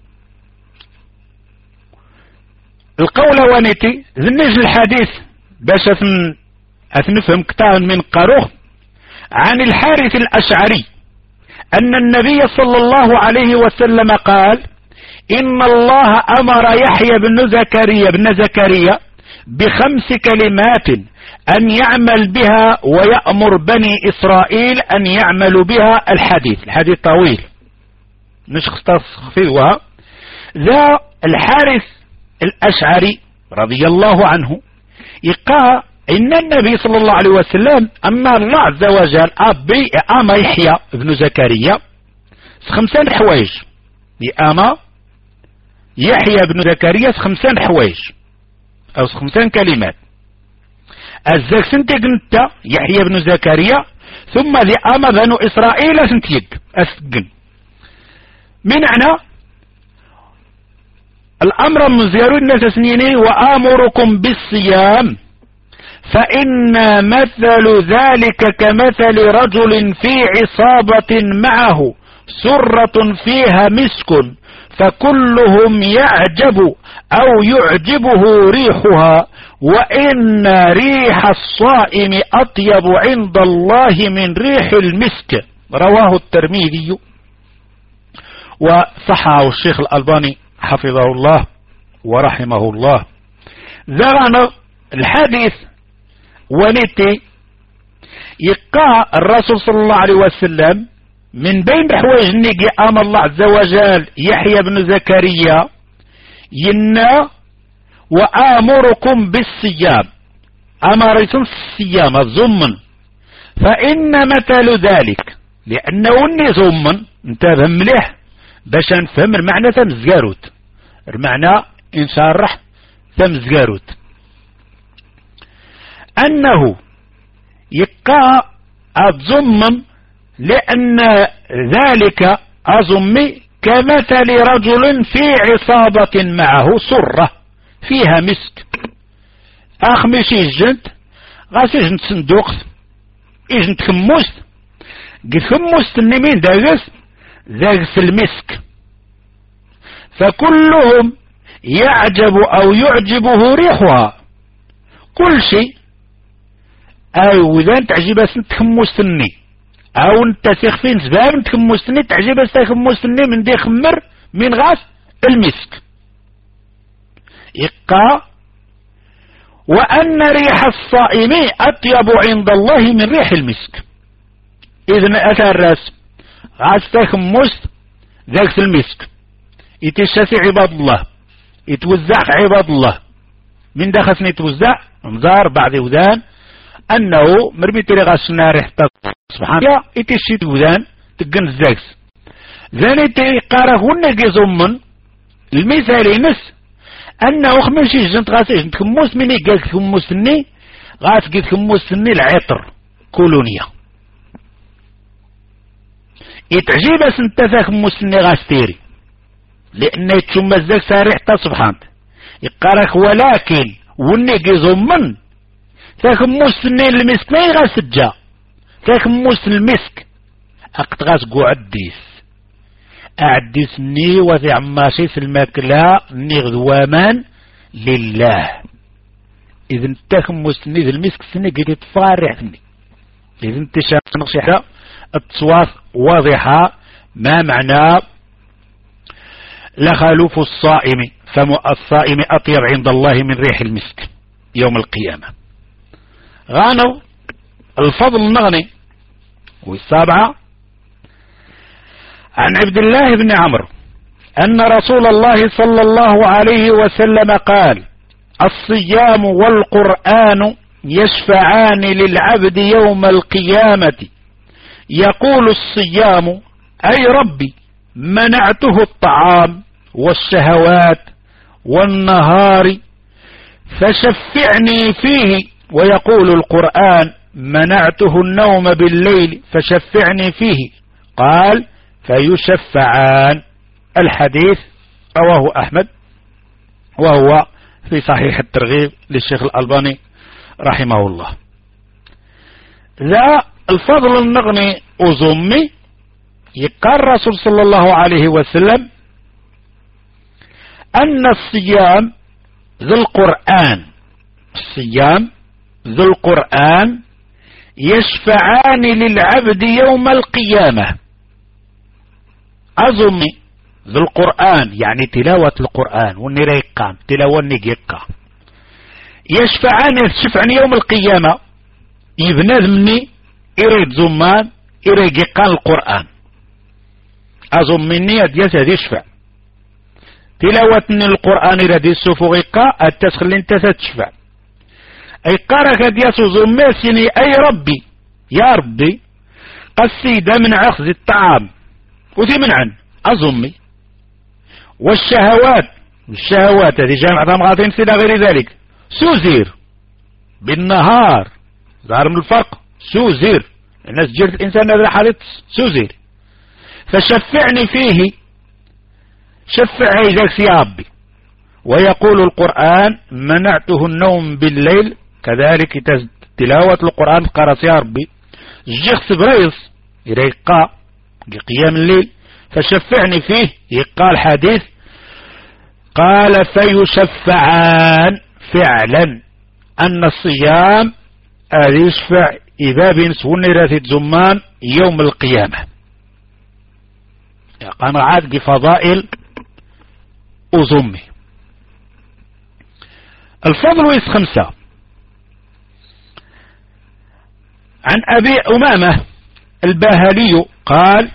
القول وانتي ذنج الحديث باش أثنفهم كتاب من قاروخ عن الحارث الأشعري أن النبي صلى الله عليه وسلم قال إن الله أمر يحيى بن زكريا ب5 كلمات أن يعمل بها ويأمر بني إسرائيل أن يعملوا بها. الحديث طويل نشخص فيه. ذا الحارث الأشعري رضي الله عنه يقال إن النبي صلى الله عليه وسلم أن الله عز وجل أما يحيى بن زكريا 5 حوايج لأما يحيى بن زكريا 5 حوايج أو 5 كلمات الزاك سنتيك انت يحيى بن زكريا ثم لأما بنو إسرائيل سنتيك أسجن من معنى الأمر من زيارة الناس سنيني وآمركم بالصيام فإن مثل ذلك كمثل رجل في عصابة معه سرة فيها مسك فكلهم يعجب أو يعجبه ريحها وإن ريح الصائم أطيب عند الله من ريح المسك. رواه الترمذي وصححه الشيخ الألباني حفظه الله ورحمه الله. ذرنا الحديث ونتي يقع الرسول صلى الله عليه وسلم من بين حوايج نيجي أمر الله عز وجل يحيى بن زكريا ينا وآمركم بالصيام أمرتم الصيام الزمن فإن مثل ذلك لأنه النزوم انتبه مليح باش نفهم المعنى تمزقاروت المعنى نشرح تمزقاروت أنه يقع الضمم لأن ذلك أضمي كمثل رجل في عصابة معه سرة فيها مسك أخمشي الجنت غاسي جنت صندوق إجنت خموست قد خموست النمين داغس المسك فكلهم يعجب أو يعجبه ريحها كل شيء أو إذا تعجب تخموستني أو انت تخفين سباب تخموستني تعجب تخموستني من دي خمر من غاس المسك إقا وأن ريح الصائم أطيب عند الله من ريح المسك. إذن أتى الراس غاس تخموست ذاك المسك يتشاسي عباد الله يتوزع عباد الله من دخسني يتوزع انظار بعد وذان أنه مرميتي لغاسنا ريحة سبحان الله يتشيد وذان تقن الزاكس ذاني تقارهن جزمن المثال نس أنه خمشي جنت غاسي جنت خموس مني قال خموسني غاس قد خموسني العطر كولونيا يتعجيب سنتفا خموسني غاستيري لأن يتشم الزاك ساريحة سبحان يقارك ولكن ونقي زمن تاخموس النين المسك ما يغاسجا تاخموس المسك أقتغاس قعديس أعديس ني وذي عماشيس الماكلة نغذوامان لله. إذن تاكم مستني ذي المسك سني قد يتفارعني. إذن تشاهد شحة التصواف واضحة ما معنى لخلوف الصائم فم الصائم أطيب عند الله من ريح المسك يوم القيامة. غانو الفضل نغني. والسابعة عن عبد الله بن عمرو أن رسول الله صلى الله عليه وسلم قال الصيام والقرآن يشفعان للعبد يوم القيامة يقول الصيام أي ربي منعته الطعام والشهوات والنهار فشفعني فيه. ويقول القرآن منعته النوم بالليل فشفعني فيه. قال فيشفعان. الحديث رواه أحمد وهو في صحيح الترغيب للشيخ الألباني رحمه الله. ذا الفضل النغني أزمي يقال الرسول صلى الله عليه وسلم أن الصيام ذو القرآن الصيام ذو القرآن يشفعان للعبد يوم القيامة. أظن ذو القرآن يعني تلاوة القرآن والنريقام تلاوة النقيقة يشفعان يوم القيامة يبنى مني إريد زمان إريد يقان القرآن. أظن مني أديس هذه يشفع تلاوة القرآن إريد السفوغيقة التسخل انت ستشفع أي قارك أديس زماسيني أي ربي يا ربي قصيدة من أخذ الطعام وذي من عن أظمي والشهوات هذه جامعة مغاطين سنة غير ذلك سوزير بالنهار ظهر من الفرق سوزير الناس جرت الإنسان هذا حالة سوزير فشفعني فيه شفع ذاك يا ربي. ويقول القرآن منعته النوم بالليل كذلك تلاوة القرآن قرص يا ربي الجيخ بريص يريقا قيام الليل فشفعني فيه يقال حديث قال فيشفعان فعلا أن الصيام يشفع إذا بنسون راثة زمان يوم القيامة. قام عاد بفضائل أزمي. الفضل ويس 5 عن أبي أمامة الباهلي قال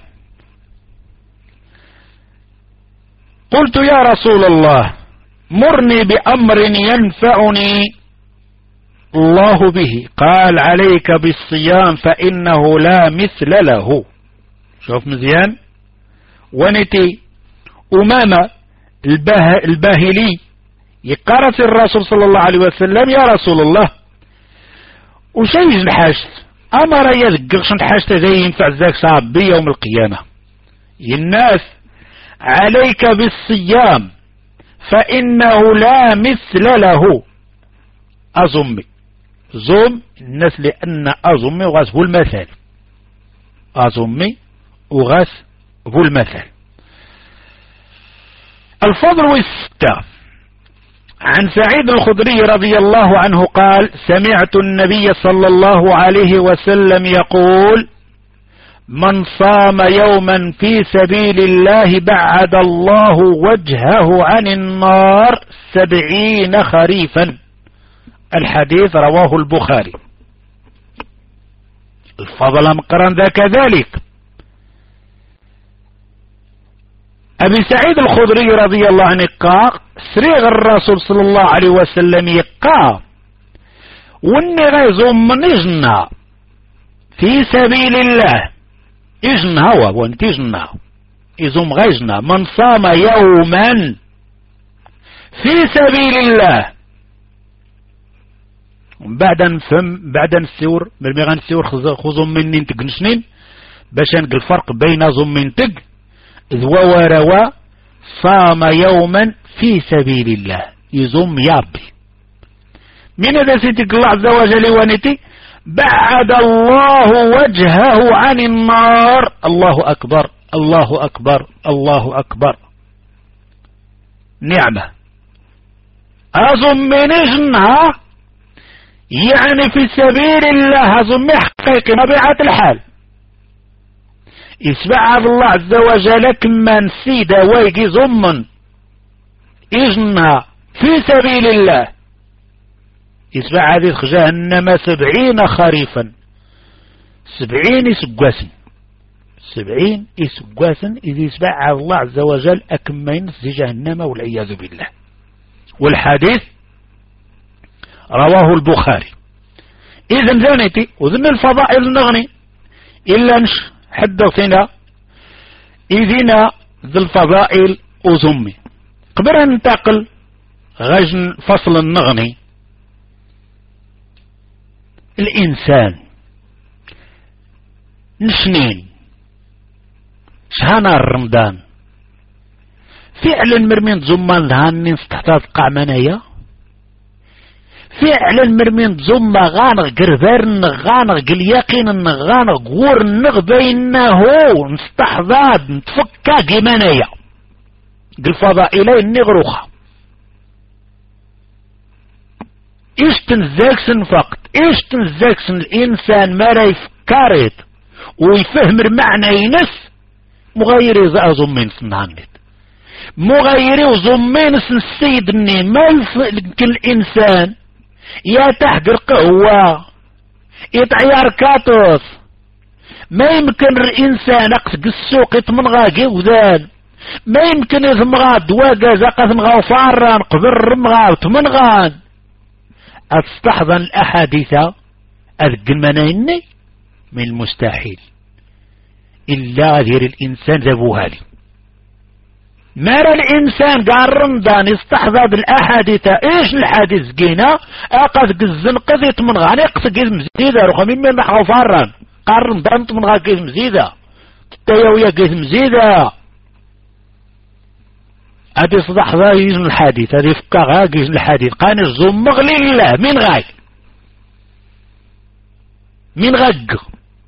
قلت يا رسول الله مرني بأمر ينفعني الله به. قال عليك بالصيام فإنه لا مثل له. شوف مزيان ونتي أمامة الباهلي يقرأ الرسول صلى الله عليه وسلم يا رسول الله وشيء الحاجت أمر يذكرش الحاجت ذي ينفع ذاك صعب يوم القيامة. الناس عليك بالصيام فإنه لا مثل له. أظمي زوم الناس لأن أظمي وغاس هو المثل أظمي وغاس هو المثل. الفضل والستة عن سعيد الخدري رضي الله عنه قال سمعت النبي صلى الله عليه وسلم يقول من صام يوما في سبيل الله بعد الله وجهه عن النار 70 خريفا. الحديث رواه البخاري. الفضل مقرن ذا كذلك. أبي سعيد الخدري رضي الله عنه قال سريغ الرسول صلى الله عليه وسلم يقال واني غيزوم من إجنا في سبيل الله إجنا هو وانت إجنا إزوم غيزنا من صام يوما في سبيل الله بعد السور بالمغان السور خذهم مني انتق نسنين باش نلقى الفرق بين زم تق ذو وروا صام يوما في سبيل الله يزوم يابي من هذا سيتك الله عز وجل ونتي بعد الله وجهه عن النار. الله أكبر الله أكبر الله أكبر. نعمة أظمني جنها يعني في سبيل الله أظمي حقيقي طبيعة الحال يسبع الله عز وجل كما نسيد ويجي ضمن إجنها في سبيل الله يسبع هذه جهنم 70 خريفا 70 يسقاسن 70 يسقاسن إذ يسبع الله عز وجل أكمين في جهنم والعياذ بالله. والحديث رواه البخاري. إذن زانتي وذن الفضائل نغني إلا نش حدثنا إذنا ذي الفضائل أزمي قبل أن ننتقل غجن فصل النغني. الإنسان نشنين شهانا رمضان فعلا مرمين زمان ذهانين ستحتاج قعمانية فعلا مرمين زما غانغ قربارن غانغ قلياقين غانغ غور نغبينه نستحضاد نتفكا قمانية قل فضائلين نغروخة إيش تنزاكسن فقط إيش تنزاكسن الإنسان ما لا يفكاريت ويفهم المعنى ينس مغيري زمين سنهانيت مغيري وزمين سن السيدني ما يمكن الإنسان يا تحقر قهوة يتعيار كاتوس ما يمكن الإنسان أقسق السوق يتمنغا قوذان ما يمكن يثمغا دواقا زاقا ثمغا وفاران قبر رمغا وتمنغان أتستحضن الأحاديث أذقمنيني من المستحيل إلا غير الإنسان ذبوها لي مر الإنسان قال رمضان يستحضر الأحاديث إيش الحديث قينا أقد الزنقذ يتمنغا نقص قيز مزيدة رخمين من نحو فاران قال رمضان تمنغا قيز مزيدة تتيوية قيز مزيدة هذه صدح ذا يجن الحديث هذه فكاغا يجن الحديث قان الزمغ لله من غاي من غق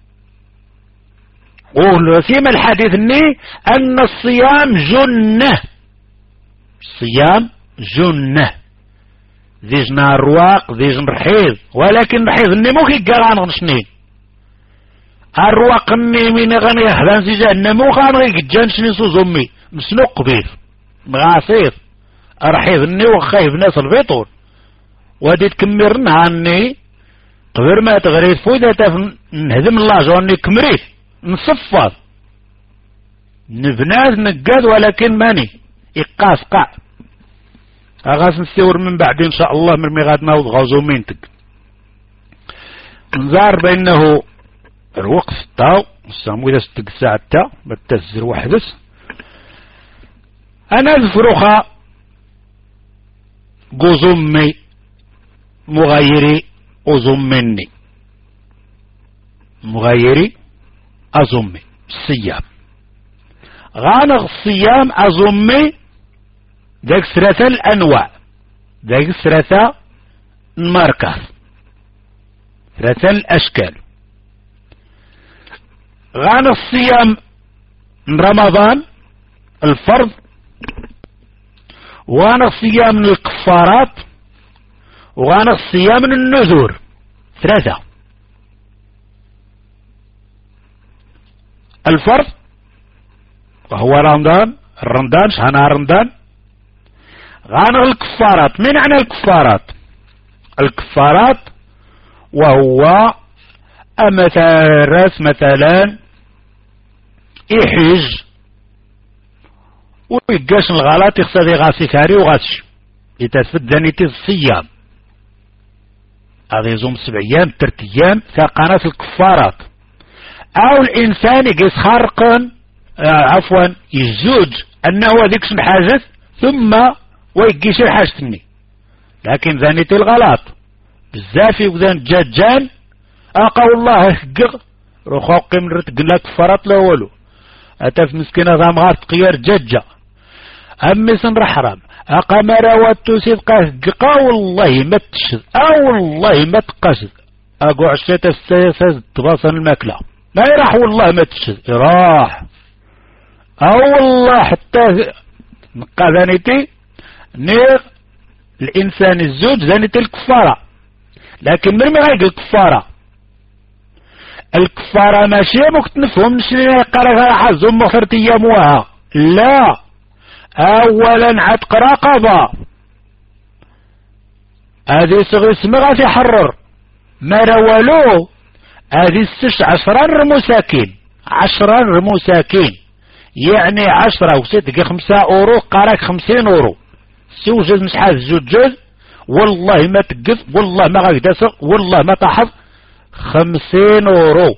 والوسيم الحديث اني ان الصيام جنة الصيام جنة ذي جنا الرواق ذي جن رحيض ولكن رحيض اني موكي قران غنشنين الرواق اني من غني احلان زي جهنم وغان غي جانشني سو زمي مسنو قبيل مغاصير رحيض اني وخايف ناس الفطور ودي تكمرن هاني قبر ما تغريد فويدة نهدم الله جواني كمريت نصفر نبناز نقاد ولكن ماني إقاس قاع أغاس نستور من بعد إن شاء الله من ميغاد ناوض غوزو مينتك نزار بأنه الوقف تاو نسامو إذا ستق ساعة تا بتزر وحدث أنا الفروخة قوزمي مغيري أزمني مغيري أزمي الصيام غانغ الصيام أزمي ذاك ثلاثة الأنواع ذاك ثلاثة الماركات ثلاثة الأشكال غانغ الصيام من رمضان الفرض وغانغ الصيام من الكفارات وغانغ الصيام من النذور ثلاثة الفرض وهو رمضان شهر رمضان غانغ الكفارات من معنى الكفارات وهو مثلا يحج ويقاش الغلط يخصد غاسي كاري وغاسش يتسفد ذنيتي الصيام هذا يزوم 7 أيام 3 أيام ثقانة الكفارات او الانسان يقيس خارقا عفوا يزوج انه ذيك الحاجة ثم ويقيش الحاجتني لكن ذنيتي الغلط بزاف يقذان جاجان اقاو الله يحقق رخوقي من رتقلا كفارات الاولو اتف مسكينة ذا مغار تقيار جاجة امي سنر حرام اقامر واتوسيد قاه والله ما تشد والله ما تقصد اقو عشرة السياسة تباصن الماكلة ما يراح والله ما تشد يراح او والله حتى نقا ذانيتي نيغ الانسان الزوج ذانيتي الكفارة. لكن من ما غايق الكفارة ماشي ممكن نفهم شنو قرا حزم مخرت ايامها لا. اولا عتق رقبة هذه صغير اسمها في حرر ما روالو هذه السش 10 مساكين 10 مساكين يعني 10 وستة 5 اورو قراك 50 اورو سو جوج مشحال زوج جوج والله ما تقف والله ما غايداسر والله ما تحظ 50 اورو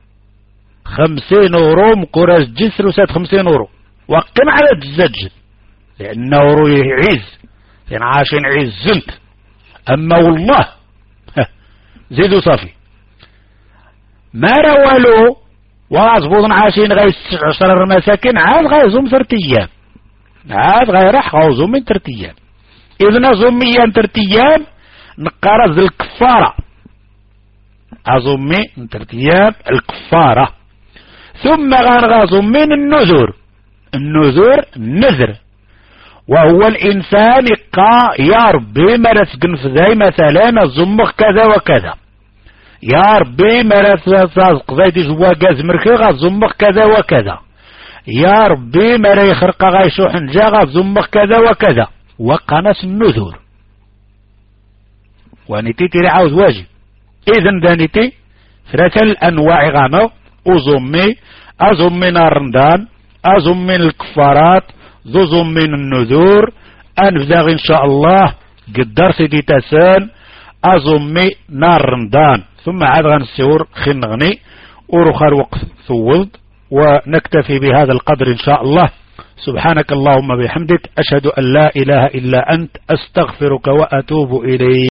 50 اورو مكوراج جسر وسات 50 اورو وقم على الزج لانه اورو يعز لان عاشين عزنت. اما والله زيدو صافي ما روالو وغازبوضن عاشين غايس 10 مساكن عاد غايزوم 3 ايام عاد غيرح غاوزوم من 3 ايام. اذن زوميا 3 ايام نقرز الكفارة أزومي من 3 ايام الكفارة. ثم غنغازم من النذر النذر وهو الإنسان يا ربي مرس قنف ذي مثلا الزمخ كذا وكذا يا ربي مرس قضيتي جوا قاز مركي غازمخ كذا وكذا يا ربي مرا يخرق غايشوح نجا غازمخ كذا وكذا وقناس النذر ونتي تري عاوز واجب. إذن دانيتي 3 الأنواع غانو أزمي نار رمضان أزمي الكفارات ذو من النذور أنفذاغ إن شاء الله قدر سيدي تسان أزمي نار رمضان. ثم عاد غنسيور خين نغني ورخار وقت ثوض ونكتفي بهذا القدر إن شاء الله. سبحانك اللهم بحمدك أشهد أن لا إله إلا أنت أستغفرك وأتوب إليك.